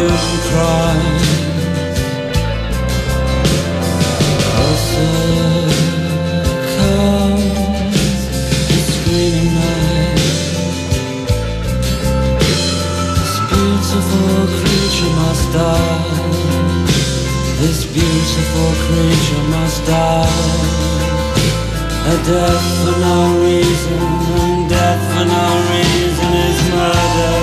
curtain cries. Closer comes the screaming night. This beautiful creature must die. This beautiful creature must die. A death for no reason, and death for no reason is murder.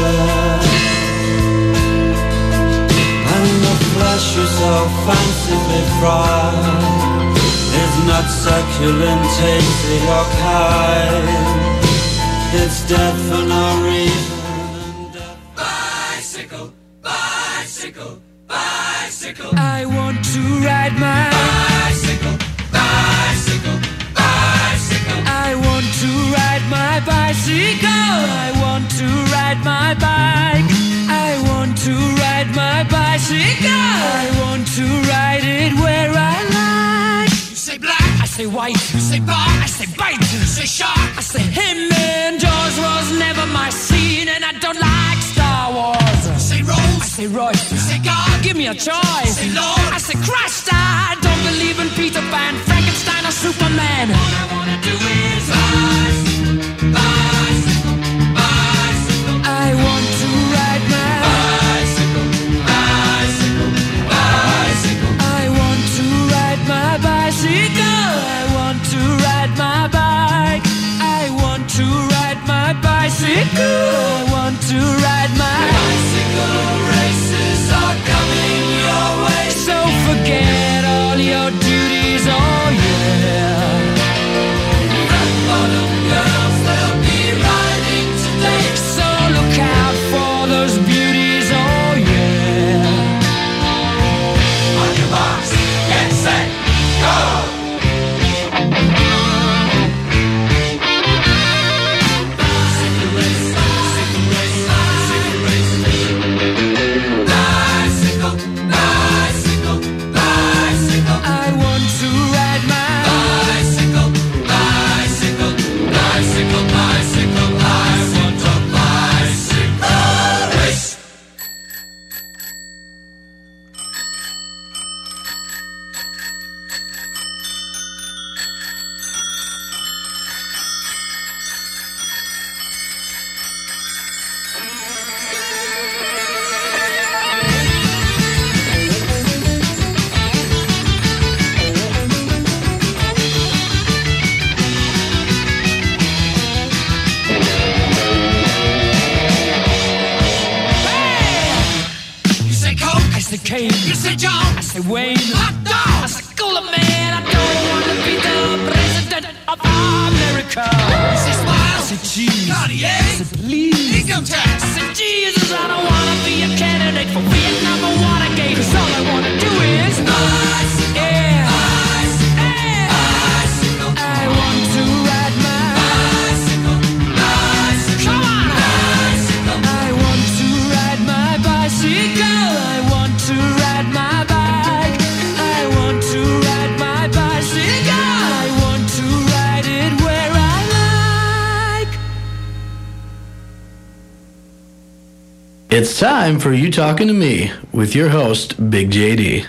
And the flesh you so fancifully fry is not succulent, tasty or kind. It's death for no reason, and death. Bicycle, bicycle, bicycle. I want to ride my bicycle, bicycle. I want to ride my bicycle. I want to ride my bike. I want to ride my bicycle. I want to ride it where I like. You say black, I say white. You say bar, I say bite. You say shark, I say him. And Jaws was never my scene, and I don't like Star Wars. You say Rose, I say Royce. You say God, give me a choice. You say Lord, I say Christ. I don't believe in Peter Pan, Frankenstein or Superman. All I wanna do is bicycle, bicycle, bicycle. I want to ride my bicycle, bicycle, bicycle. I want to ride my bicycle. I want to ride my bike. I want to ride my bicycle. I want to ride my bicycle. Races are coming your way, so forget all your duties. Oh yeah. Bottom girls, they'll be riding today, so look out for those beauties, oh yeah. On your marks, get set, go! Bicycle race, bicycle race, bicycle race. Bicycle, bicycle, bicycle. I want to ride my bicycle, bicycle, bicycle, bicycle. I want a bicycle race. Kane. You say John, I say Wayne. Hot dog, I say cooler man. I don't want to be the president of America. You say smile, I say cheese. Cartier, I say please. Income tax, I say Jesus. I don't want to be a candidate for Vietnam or Watergate. 'Cause all I want to do is bicycle, yeah, bicycle, yeah. Bicycle. I want to ride my bicycle, bicycle. Come on, bicycle. I want to ride my bicycle. I want to ride my bike. I want to ride my bicycle. I want to ride it where I like. It's time for You Talking to Me with your host, Big JD.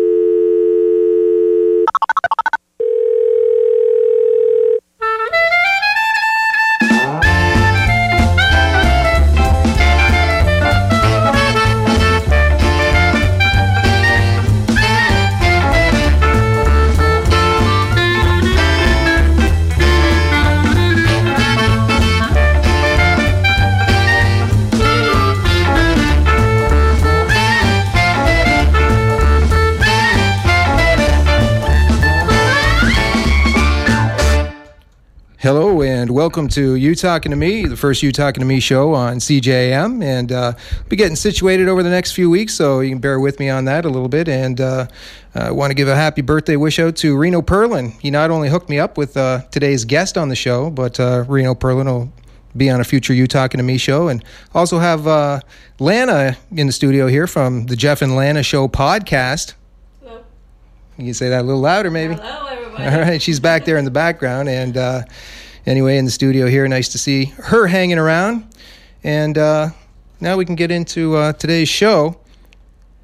Hello and welcome to You Talking to Me, the first You Talking to Me show on CJM, and be getting situated over the next few weeks, so you can bear with me on that a little bit. And I want to give a happy birthday wish out to Reno Perlin. He not only hooked me up with today's guest on the show, but Reno Perlin will be on a future You Talking to Me show, and also have Lana in the studio here from the Jeff and Lana Show podcast. Hello. You can say that a little louder, maybe. Hello, everybody. All right, she's back there in the background, and anyway, in the studio here, nice to see her hanging around. And now we can get into today's show.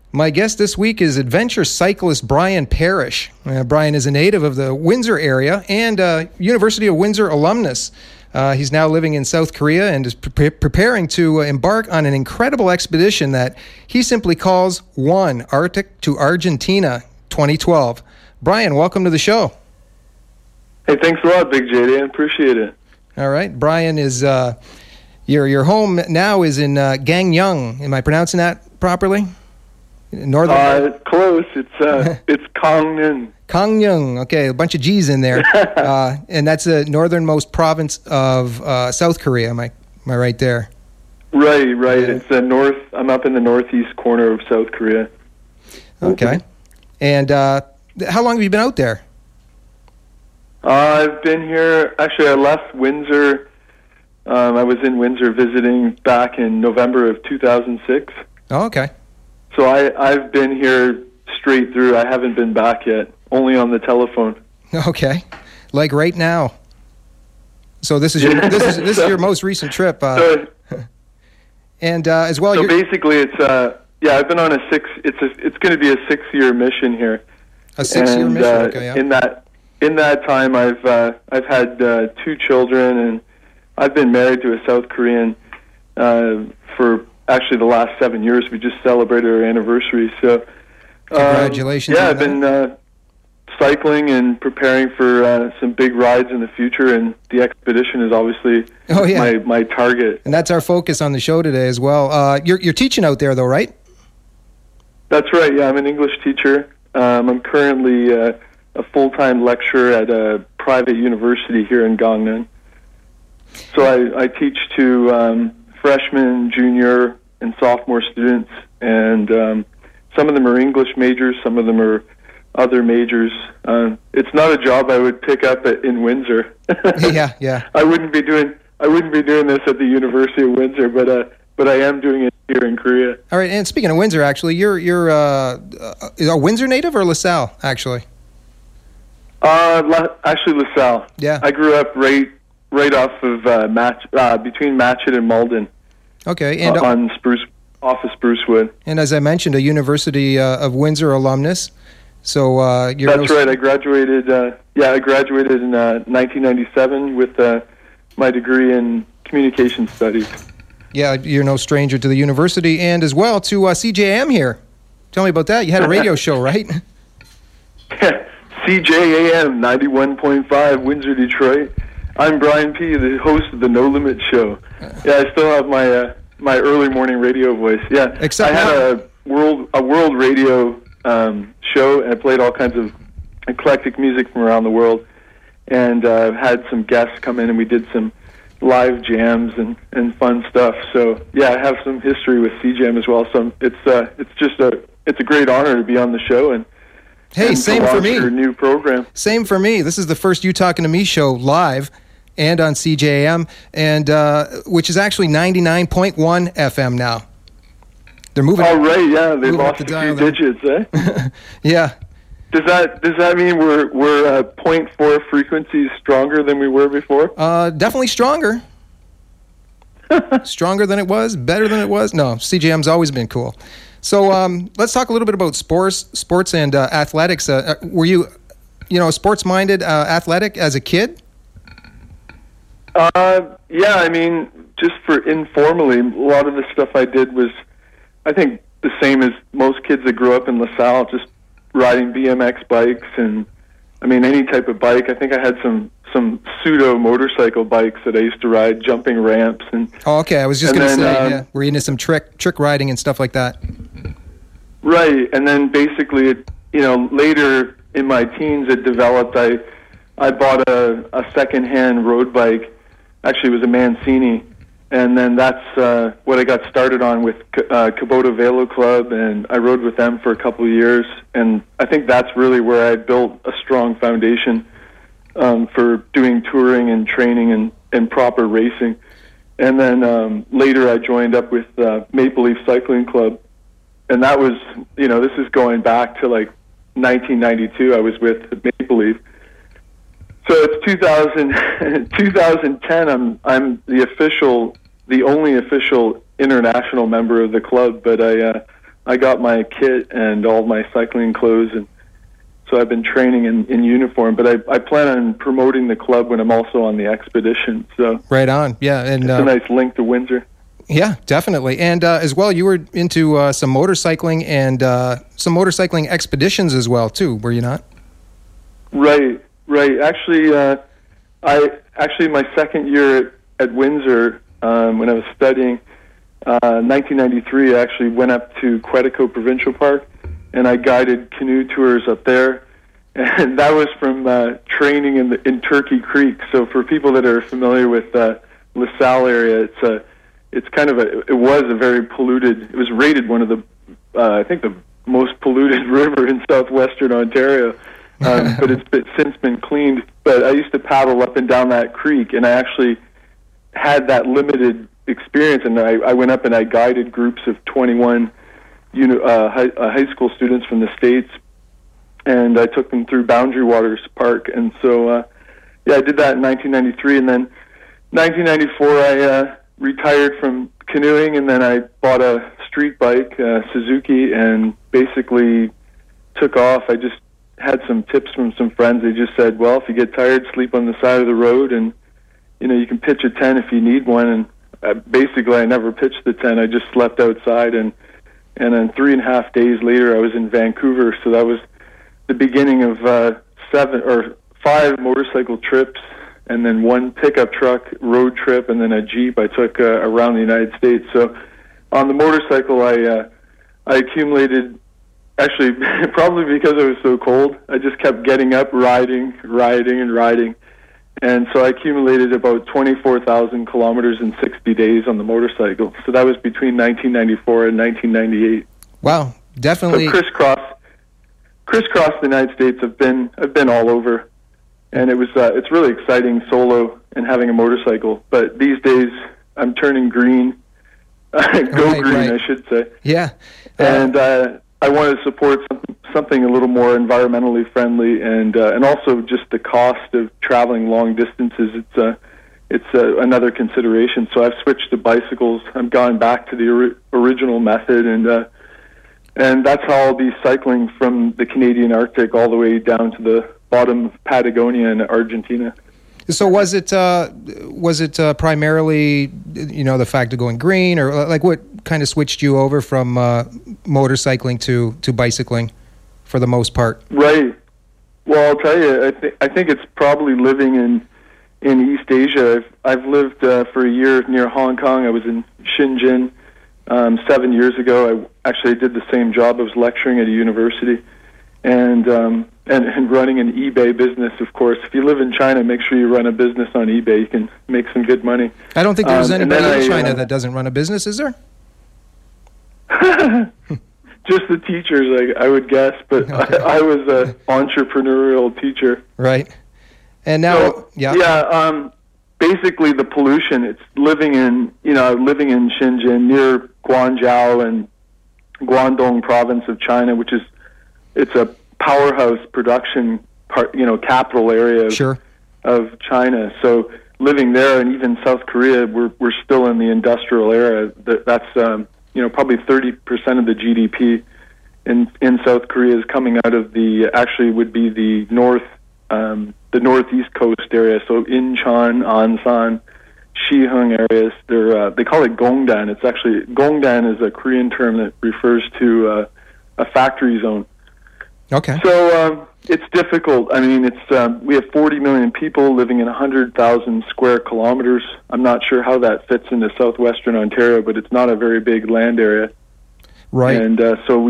My guest this week is adventure cyclist Brian Parrish. Brian is a native of the Windsor area and University of Windsor alumnus. He's now living in South Korea and is preparing to embark on an incredible expedition that he simply calls One Arctic to Argentina 2012. Brian, welcome to the show. Hey, thanks a lot, Big JD. I appreciate it. All right. Brian, is your home now is in Gangneung. Am I pronouncing that properly? Northern. Close. It's Gangneung. Gangneung. Okay, a bunch of G's in there, and that's the northernmost province of South Korea. Am I right there? Right. It's the north. I'm up in the northeast corner of South Korea. Okay. And how long have you been out there? I've been here. Actually, I left Windsor. I was in Windsor visiting back in November of 2006. Oh, okay. So I've been here straight through. I haven't been back yet, only on the telephone. Okay, like right now. So this is your this is your most recent trip, and as well. So basically, it's I've been on it's going to be a 6-year mission here. A 6-year mission. Okay, yeah. In that time, I've had 2 children, and I've been married to a South Korean for actually the last 7 years. We just celebrated our anniversary. So, congratulations! I've been cycling and preparing for some big rides in the future, and the expedition is obviously my target. And that's our focus on the show today as well. You're teaching out there, though, right? That's right. Yeah, I'm an English teacher. I'm currently a full-time lecturer at a private university here in Gangneung. So I teach to freshmen, junior, and sophomore students, and some of them are English majors, some of them are other majors. It's not a job I would pick up in Windsor. Yeah. I wouldn't be doing this at the University of Windsor, but I am doing it here in Korea. All right, and speaking of Windsor, actually, you're a Windsor native or LaSalle, actually? Actually, LaSalle. Yeah. I grew up right off of between Matchett and Malden. Okay, and off of Sprucewood. And as I mentioned, a University of Windsor alumnus. So that's right. I graduated. I graduated in 1997 with my degree in communication studies. Yeah, you're no stranger to the university, and as well to CJAM here. Tell me about that. You had a radio show, right? CJAM 91.5 Windsor, Detroit. I'm Brian P., the host of the No Limit Show. Yeah, I still have my early morning radio voice. Yeah, except I had a world radio show, and I played all kinds of eclectic music from around the world, and had some guests come in, and we did some live jams and fun stuff. So yeah, I have some history with CJAM as well. So it's a great honor to be on the show and. Hey, same for me. Your new program. Same for me. This is the first You Talking to Me show live and on CJAM, and which is actually 99.1 FM now. They're moving. Oh, right, yeah. They lost a few digits, eh? Yeah. Does that mean we're 0.4 frequencies stronger than we were before? Definitely stronger. Stronger than it was, better than it was. No, CJM's always been cool. So let's talk a little bit about sports and athletics. Were you, sports-minded, athletic as a kid? Yeah, I mean, just for informally, a lot of the stuff I did was, I think, the same as most kids that grew up in LaSalle, just riding BMX bikes and, I mean, any type of bike. I think I had some pseudo motorcycle bikes that I used to ride, jumping ramps and. Oh, okay. I was just going to say, were you into some trick riding and stuff like that? Right, and then basically, later in my teens, it developed. I bought a secondhand road bike. Actually, it was a Mancini, and then that's what I got started on with Kubota Velo Club, and I rode with them for a couple of years, and I think that's really where I built a strong foundation for doing touring and training and proper racing. And then later I joined up with Maple Leaf Cycling Club, and that was, this is going back to like 1992. I was with Maple Leaf. So it's 2010. I'm the only official international member of the club, but I got my kit and all my cycling clothes, and so I've been training in uniform. But I plan on promoting the club when I'm also on the expedition. So right on, yeah, and it's a nice link to Windsor. Yeah, definitely. And as well, you were into some motorcycling and some motorcycling expeditions as well, too, were you not? Right. Actually, my second year at Windsor, when I was studying, 1993, I actually went up to Quetico Provincial Park, and I guided canoe tours up there. And that was from training in Turkey Creek. So for people that are familiar with LaSalle area, it was a very polluted. It was rated one of the, I think, the most polluted river in southwestern Ontario. But it's since been cleaned. But I used to paddle up and down that creek, and I actually had that limited experience. And I went up and I guided groups of 21 high school students from the States, and I took them through Boundary Waters Park. And so, I did that in 1993, and then 1994 I retired from canoeing, and then I bought a street bike, Suzuki, and basically took off. I just had some tips from some friends. They just said, well, if you get tired, sleep on the side of the road, and you can pitch a tent if you need one. And basically I never pitched the tent. I just slept outside, and then 3.5 days later I was in Vancouver. So that was the beginning of 7 or 5 motorcycle trips, and then 1 pickup truck road trip, and then a Jeep I took around the United States. So on the motorcycle, I accumulated, actually, probably because it was so cold, I just kept getting up, riding. And so I accumulated about 24,000 kilometers in 60 days on the motorcycle. So that was between 1994 and 1998. Wow, definitely. So crisscross the United States. I've been all over. And it's really exciting solo and having a motorcycle. But these days, I'm turning green. Green, I should say. Yeah. And I want to support something a little more environmentally friendly, and also just the cost of traveling long distances. It's another consideration. So I've switched to bicycles. I've gone back to the original method, and that's how I'll be cycling from the Canadian Arctic all the way down to the bottom of Patagonia in Argentina. So was it primarily, the fact of going green, or like what kind of switched you over from motorcycling to bicycling for the most part? Right. Well, I'll tell you, I think it's probably living in East Asia. I've lived for a year near Hong Kong. I was in Shenzhen 7 years ago. I actually did the same job. I was lecturing at a university, and running an eBay business, of course. If you live in China, make sure you run a business on eBay. You can make some good money. I don't think there's anybody in China that doesn't run a business, is there? Just the teachers, I would guess, but okay. I was an entrepreneurial teacher. Right. And now, basically the pollution, it's living in Shenzhen near Guangzhou and Guangdong province of China, which is, it's a powerhouse production capital area of China. So living there, and even South Korea, we're still in the industrial era. That's probably 30% of the GDP in South Korea is coming out of the northeast coast area. So Incheon, Ansan, Shihung areas. They call it Gongdan. It's actually, Gongdan is a Korean term that refers to a factory zone. Okay. So it's difficult. I mean, we have 40 million people living in 100,000 square kilometers. I'm not sure how that fits into southwestern Ontario, but it's not a very big land area. Right. And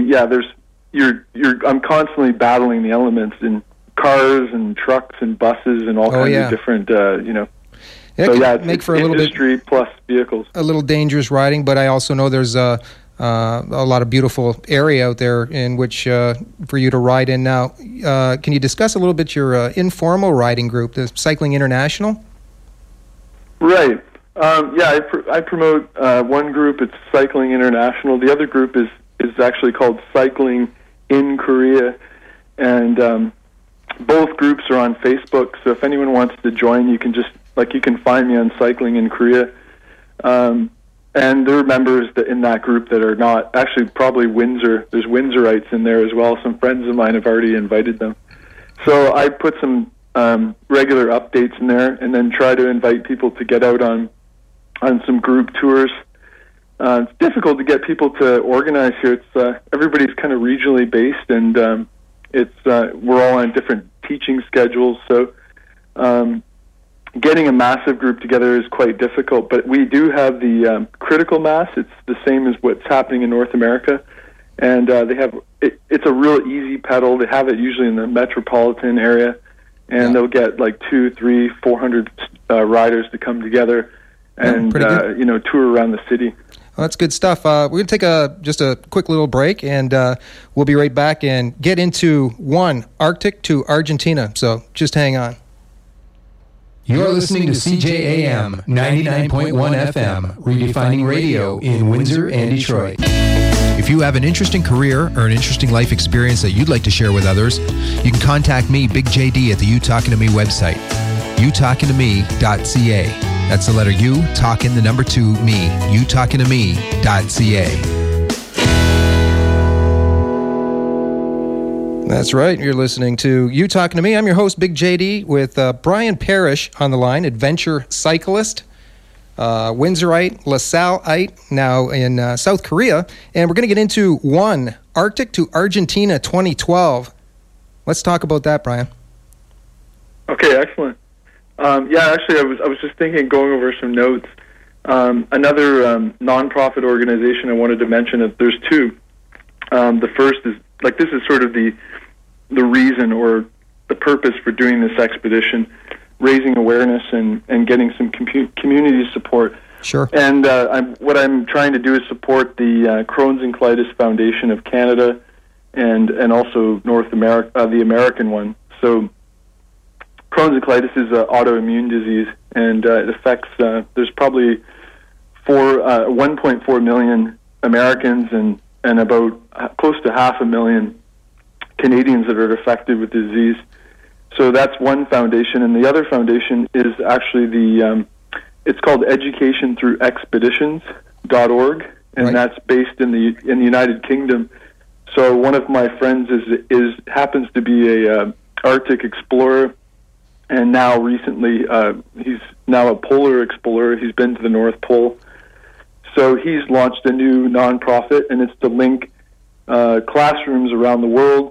I'm constantly battling the elements in cars and trucks and buses and all kinds of different, It make for a little industry plus vehicles. A little dangerous riding, but I also know there's a lot of beautiful area out there in which for you to ride in. Now, can you discuss a little bit your informal riding group, the Cycling International? Right. I promote one group. It's Cycling International. The other group is actually called Cycling in Korea, and both groups are on Facebook. So if anyone wants to join, you can find me on Cycling in Korea. and there are members in that group that are not, actually probably Windsor. There's Windsorites in there as well. Some friends of mine have already invited them. So I put some regular updates in there, and then try to invite people to get out on some group tours. It's difficult to get people to organize here. It's everybody's kind of regionally based, and we're all on different teaching schedules. So getting a massive group together is quite difficult. But we do have the critical mass. It's the same as what's happening in North America, and they have it's a real easy pedal. They have it usually in the metropolitan area, and they'll get like 200, 300, 400 riders to come together and tour around the city. Well, that's good stuff. We're going to take just a quick little break, and we'll be right back and get into Arctic to Argentina. So just hang on. You're listening to CJAM 99.1 FM, redefining radio in Windsor and Detroit. If you have an interesting career or an interesting life experience that you'd like to share with others, you can contact me, Big JD, at the You Talking to Me website, youtalkingtome.ca. That's the letter U, talking the number 2, me, youtalkingtome.ca. That's right. You're listening to You Talking to Me. I'm your host, Big JD, with Brian Parrish on the line, adventure cyclist, Windsorite, LaSalleite, now in South Korea. And we're going to get into Arctic to Argentina 2012. Let's talk about that, Brian. Okay, excellent. Actually, I was just thinking, going over some notes. Another nonprofit organization I wanted to mention. There's two. The first is, this is sort of the reason or the purpose for doing this expedition, raising awareness and getting some community support. Sure. And what I'm trying to do is support the Crohn's and Colitis Foundation of Canada and also North America, the American one. So Crohn's and colitis is an autoimmune disease, and it affects, there's probably 1.4 million Americans and about close to 500,000 Canadians that are affected with the disease. So that's one foundation, and the other foundation is actually it's called Education Through Expeditions.org, and right. That's based in the United Kingdom. So one of my friends happens to be a Arctic explorer, and now recently he's now a polar explorer. He's been to the North Pole. So he's launched a new nonprofit, and it's to link classrooms around the world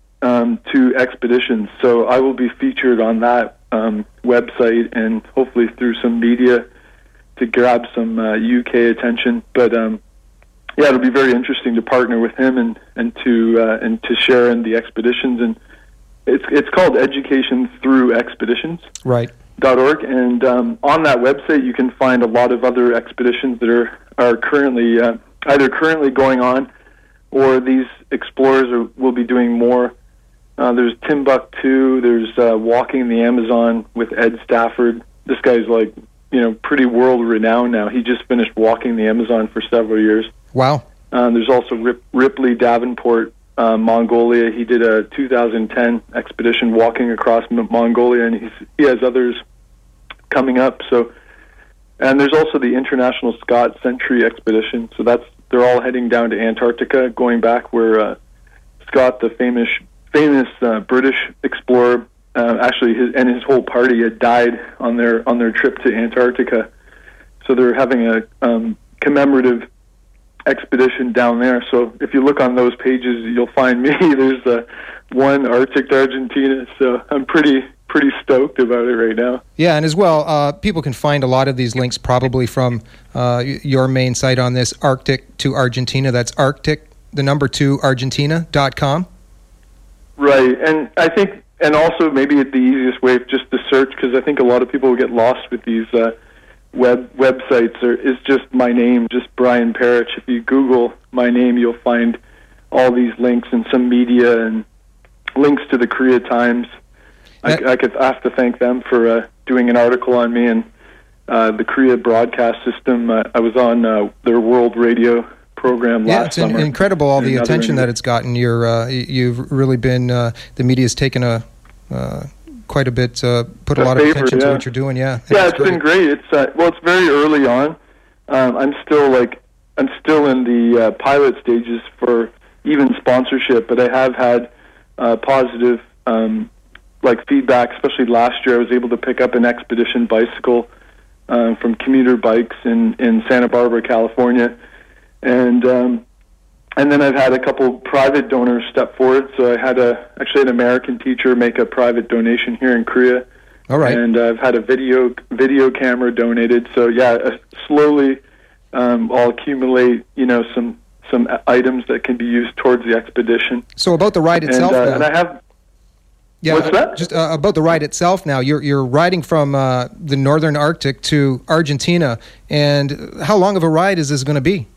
to expeditions. So I will be featured on that website and hopefully through some media to grab some UK attention. But it'll be very interesting to partner with him and to share in the expeditions. And it's called Education Through Expeditions. Right. .org, and on that website you can find a lot of other expeditions that are currently either currently going on, or these explorers will be doing more. There's Timbuktu. There's Walking the Amazon with Ed Stafford. This guy's pretty world renowned now. He just finished walking the Amazon for several years. Wow. There's also Ripley Davenport, Mongolia. He did a 2010 expedition walking across Mongolia, and he has others coming up. So, and there's also the International Scott Century expedition. So they're all heading down to Antarctica, going back where Scott, the famous British explorer, actually his whole party had died on their trip to Antarctica. So they're having a commemorative expedition down there. So if you look on those pages, you'll find me. There's one Arctic to Argentina. So I'm pretty stoked about it right now. Yeah, and as well, people can find a lot of these links probably from your main site on this, Arctic to Argentina. That's Arctic, the number 2, Argentina.com. Right, and I think, and also maybe the easiest way just to search, because I think a lot of people will get lost with these websites, is just my name, just Brian Parrish. If you Google my name, you'll find all these links and some media and links to the Korea Times. I have to thank them for doing an article on me, and the Korea broadcast system. I was on their world radio program last summer. Yeah, it's incredible all the attention that it's gotten. You've really been, the media's taken quite a bit, put a lot of attention to what you're doing. Yeah, it's been great. It's very early on. I'm still in the pilot stages for even sponsorship, but I have had positive feedback. Especially last year, I was able to pick up an expedition bicycle from Commuter Bikes in Santa Barbara, California, and then I've had a couple private donors step forward. So I had actually an American teacher make a private donation here in Korea. All right. And I've had a video camera donated. So yeah, slowly I'll accumulate, some items that can be used towards the expedition. So about the ride itself, and I have. Yeah, what's that? Just about the ride itself. Now you're riding from the northern Arctic to Argentina, and how long of a ride is this going to be?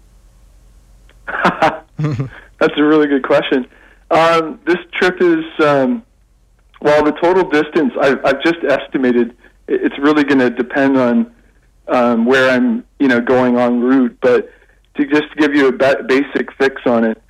That's a really good question. This trip is, the total distance I've just estimated. It's really going to depend on where I'm, going en route. But to just give you a basic fix on it,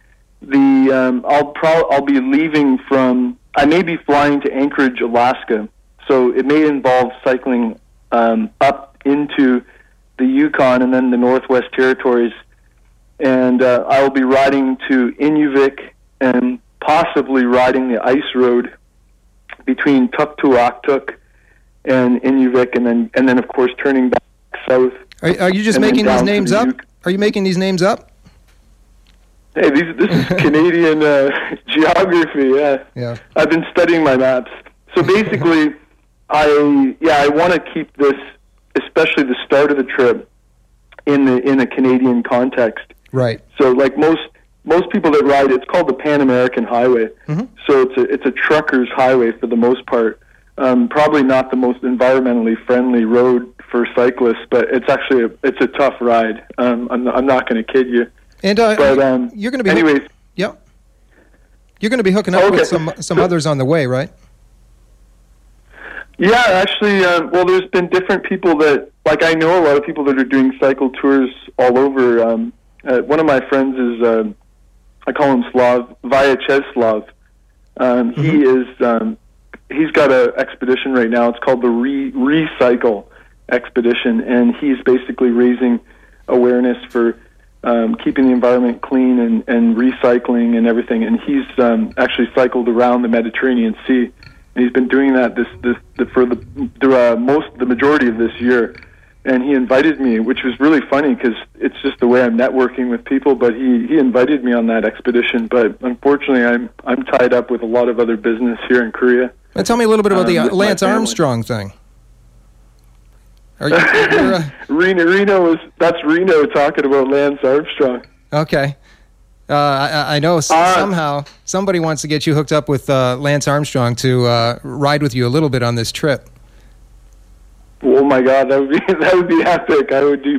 I'll be leaving from. I may be flying to Anchorage, Alaska. So it may involve cycling up into the Yukon and then the Northwest Territories. And I will be riding to Inuvik and possibly riding the ice road between Tuktoyaktuk and Inuvik, and then of course turning back south. Are you just making these names up? Are you making these names up? Hey, this is Canadian geography. Yeah. I've been studying my maps. So basically, I want to keep this, especially the start of the trip, in a Canadian context. Right. So, like most people that ride, it's called the Pan American Highway. Mm-hmm. So it's a trucker's highway for the most part. Probably not the most environmentally friendly road for cyclists, but it's actually a tough ride. I'm not going to kid you. And you're going to be anyways. Yep. You're going to be hooking up with some others on the way, right? Yeah, actually, there's been different people that, I know a lot of people that are doing cycle tours all over. One of my friends is, I call him Slav, Vyacheslav. He's got an expedition right now. It's called the Recycle Expedition, and he's basically raising awareness for keeping the environment clean and recycling and everything. And he's actually cycled around the Mediterranean Sea, and he's been doing that for the majority of this year. And he invited me, which was really funny because it's just the way I'm networking with people. But he invited me on that expedition. But unfortunately, I'm tied up with a lot of other business here in Korea. Well, tell me a little bit about the Lance Armstrong thing. Are you, that's Reno talking about Lance Armstrong. Okay. I know somehow somebody wants to get you hooked up with Lance Armstrong to ride with you a little bit on this trip. Oh my God, that would be epic. I would be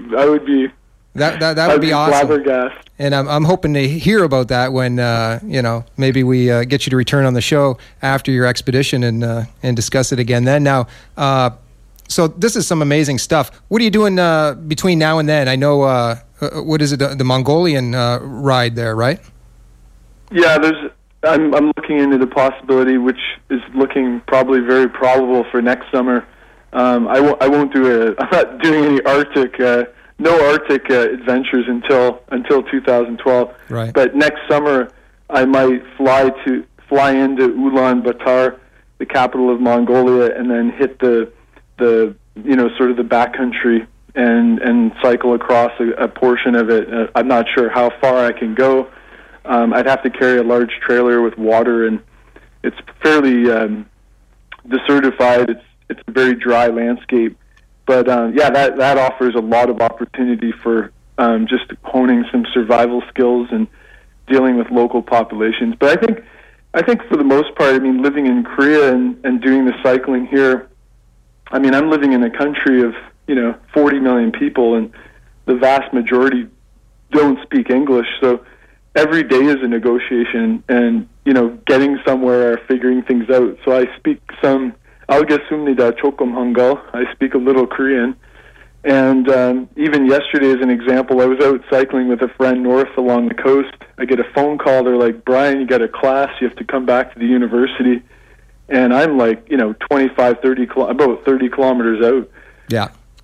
that would be awesome. Flabbergasted. And I'm hoping to hear about that when maybe we get you to return on the show after your expedition and discuss it again then. Now, so this is some amazing stuff. What are you doing between now and then? I know what is it, the Mongolian ride there, right? Yeah, I'm looking into the possibility, which is looking probably very probable for next summer. I'm not doing any Arctic, no Arctic adventures until 2012. Right. But next summer, I might fly into Ulaanbaatar, the capital of Mongolia, and then hit the sort of the backcountry and cycle across a portion of it. I'm not sure how far I can go. I'd have to carry a large trailer with water, and it's fairly desertified. It's a very dry landscape, but that offers a lot of opportunity for just honing some survival skills and dealing with local populations. But I think for the most part, I mean, living in Korea and doing the cycling here, I mean, I'm living in a country of 40 million people, and the vast majority don't speak English. So every day is a negotiation, and getting somewhere or figuring things out. So I speak some. Algesumnida chokum Hangul. I speak a little Korean. And even yesterday, as an example, I was out cycling with a friend north along the coast. I get a phone call. They're like, "Brian, you got a class. You have to come back to the university." And I'm like, 25, 30, about 30 kilometers out. Yeah.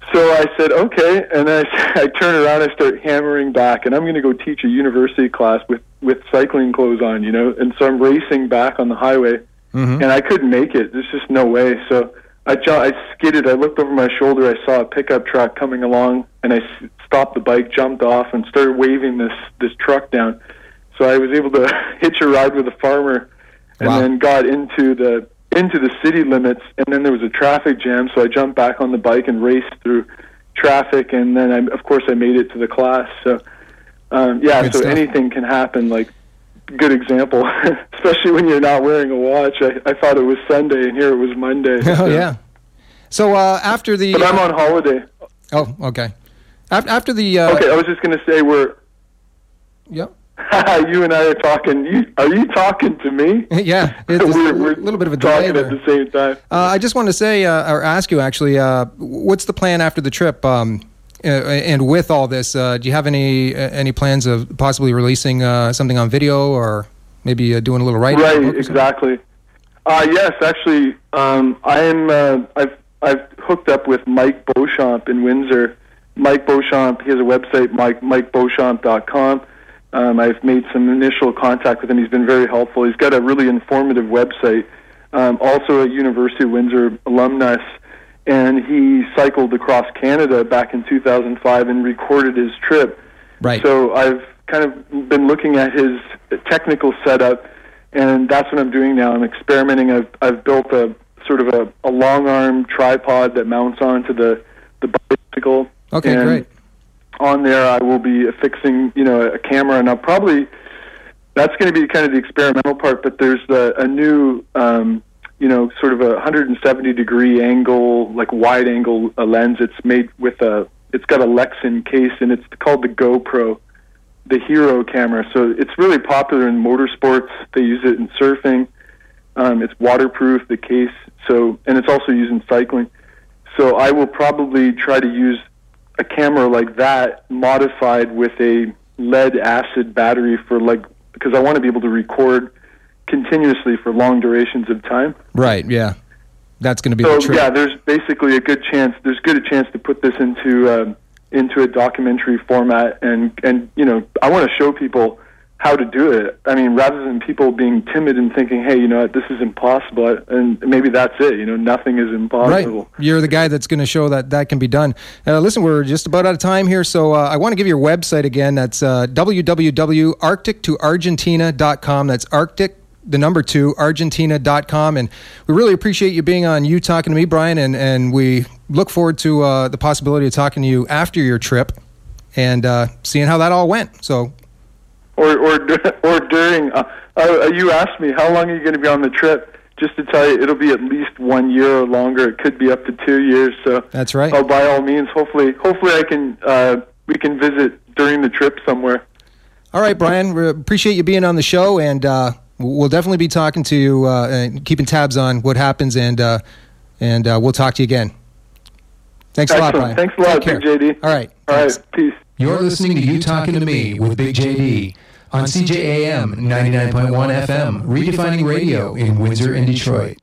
So I said, okay, and then I turn around and I start hammering back, and I'm going to go teach a university class with cycling clothes on, you know, and so I'm racing back on the highway, and I couldn't make it. There's just no way. So I skidded. I looked over my shoulder. I saw a pickup truck coming along, and I stopped the bike, jumped off, and started waving this truck down. So I was able to hitch a ride with a farmer, and then got into the city limits, and then there was a traffic jam, so I jumped back on the bike and raced through traffic, and then I made it to the class. So good stuff. Anything can happen. Like, good example, especially when you're not wearing a watch. I thought it was Sunday, and here it was Monday. Oh, yeah. So after the... But I'm on holiday. Oh, okay. After the... Okay, I was just going to say Yep. You and I are talking. Are you talking to me? Yeah, it's we're a little bit of a delay talking at the same time. I just want to say, or ask you actually, what's the plan after the trip? And with all this, do you have any plans of possibly releasing something on video, or maybe doing a little writing? Right, exactly. Yes, actually, I've hooked up with Mike Beauchamp in Windsor. Mike Beauchamp, he has a website, MikeBeauchamp.com. I've made some initial contact with him. He's been very helpful. He's got a really informative website, also a University of Windsor alumnus, and he cycled across Canada back in 2005 and recorded his trip. Right. So I've kind of been looking at his technical setup, and that's what I'm doing now. I'm experimenting. I've built a sort of a long-arm tripod that mounts onto the bicycle. Okay, and great. On there, I will be affixing, a camera, and that's going to be kind of the experimental part. But there's a new, sort of a 170-degree angle, like wide-angle lens. It's made with it's got a Lexan case, and it's called the GoPro, the Hero camera. So it's really popular in motorsports. They use it in surfing. It's waterproof, the case. So, and it's also used in cycling. So I will probably try to use a camera like that modified with a lead acid battery because I want to be able to record continuously for long durations of time. Right, yeah. That's going to be the trick. Yeah, there's basically a good chance to put this into a documentary format, and I want to show people how to do it. I mean, rather than people being timid and thinking, hey, this is impossible, and maybe that's it. Nothing is impossible. Right. You're the guy that's going to show that can be done. Listen, we're just about out of time here, so I want to give your website again. That's www.arctic2argentina.com. That's Arctic, the number 2, Argentina.com. And we really appreciate you being on You Talking to Me, Brian, and we look forward to the possibility of talking to you after your trip and seeing how that all went. So... Or during. You asked me, how long are you going to be on the trip? Just to tell you, it'll be at least 1 year or longer. It could be up to 2 years. So that's right. By all means, hopefully I can. We can visit during the trip somewhere. All right, Brian. We appreciate you being on the show, and we'll definitely be talking to you and keeping tabs on what happens, and we'll talk to you again. Thanks a lot, Brian. Thanks a lot, Big JD. All right. All right. Peace. You're listening to You Talking to Me with Big JD on CJAM 99.1 FM, redefining radio in Windsor and Detroit.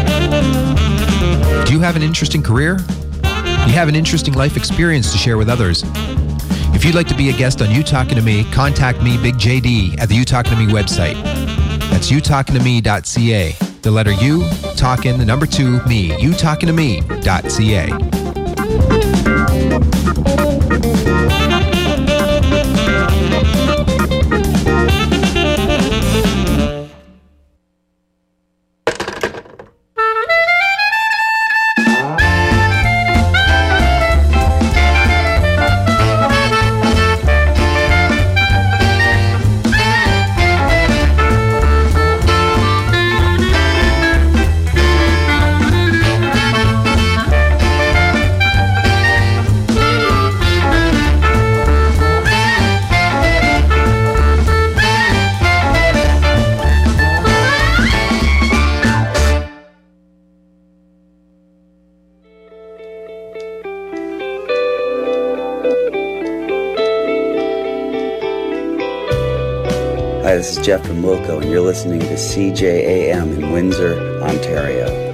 Do you have an interesting career? You have an interesting life experience to share with others? If you'd like to be a guest on You Talking to Me, contact me, Big JD, at the You Talking to Me website. That's youtalkingtome.ca. The letter U, talking, the number 2, me, youtalkingtome.ca. Hi, this is Jeff from Wilco, and you're listening to CJAM in Windsor, Ontario.